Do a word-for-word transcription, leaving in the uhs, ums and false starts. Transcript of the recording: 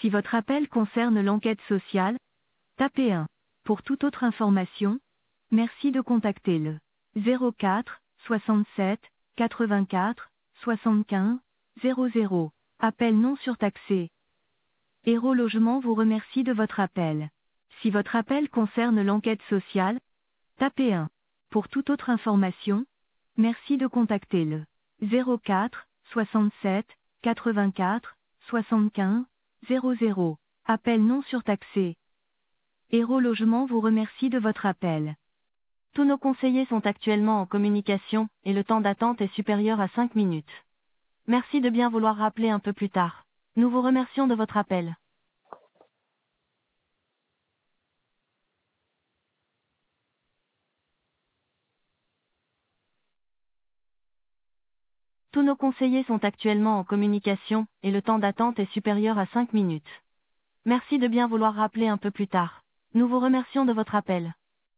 Si votre appel concerne l'enquête sociale, tapez un. Pour toute autre information, merci de contacter le zéro quatre soixante-sept quatre-vingt-quatre soixante-quinze zéro zéro. Appel non surtaxé. Héros Logement vous remercie de votre appel. Si votre appel concerne l'enquête sociale, tapez un. Pour toute autre information, merci de contacter le zéro quatre soixante-sept quatre-vingt-quatre soixante-quinze zéro zéro. Appel non surtaxé. Héros Logement vous remercie de votre appel. Tous nos conseillers sont actuellement en communication, et le temps d'attente est supérieur à cinq minutes. Merci de bien vouloir rappeler un peu plus tard. Nous vous remercions de votre appel. Tous nos conseillers sont actuellement en communication, et le temps d'attente est supérieur à cinq minutes. Merci de bien vouloir rappeler un peu plus tard. Nous vous remercions de votre appel.